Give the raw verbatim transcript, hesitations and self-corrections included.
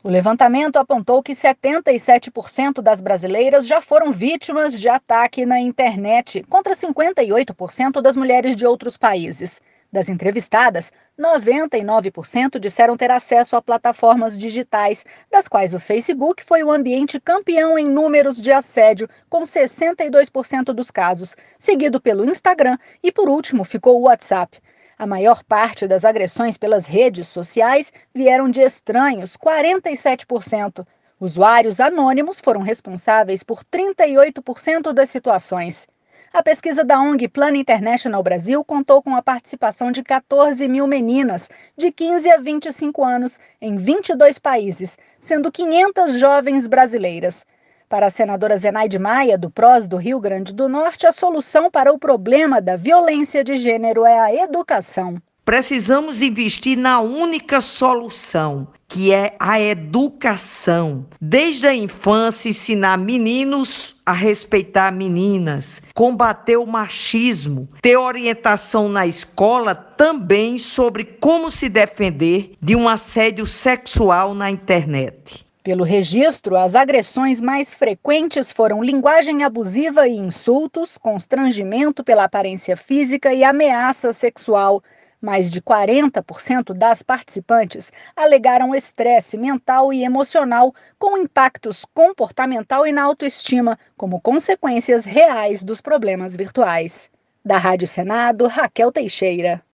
O levantamento apontou que setenta e sete por cento das brasileiras já foram vítimas de ataque na internet, contra cinquenta e oito por cento das mulheres de outros países. Das entrevistadas, noventa e nove por cento disseram ter acesso a plataformas digitais, das quais o Facebook foi o ambiente campeão em números de assédio, com sessenta e dois por cento dos casos, seguido pelo Instagram e, por último, ficou o WhatsApp. A maior parte das agressões pelas redes sociais vieram de estranhos, quarenta e sete por cento. Usuários anônimos foram responsáveis por trinta e oito por cento das situações. A pesquisa da O N G Plan International Brasil contou com a participação de quatorze mil meninas de quinze a vinte e cinco anos em vinte e dois países, sendo quinhentas jovens brasileiras. Para a senadora Zenaide Maia, do PROS do Rio Grande do Norte, a solução para o problema da violência de gênero é a educação. Precisamos investir na única solução, que é a educação. Desde a infância, ensinar meninos a respeitar meninas, combater o machismo, ter orientação na escola também sobre como se defender de um assédio sexual na internet. Pelo registro, as agressões mais frequentes foram linguagem abusiva e insultos, constrangimento pela aparência física e ameaça sexual. Mais de quarenta por cento das participantes alegaram estresse mental e emocional com impactos comportamental e na autoestima, como consequências reais dos problemas virtuais. Da Rádio Senado, Raquel Teixeira.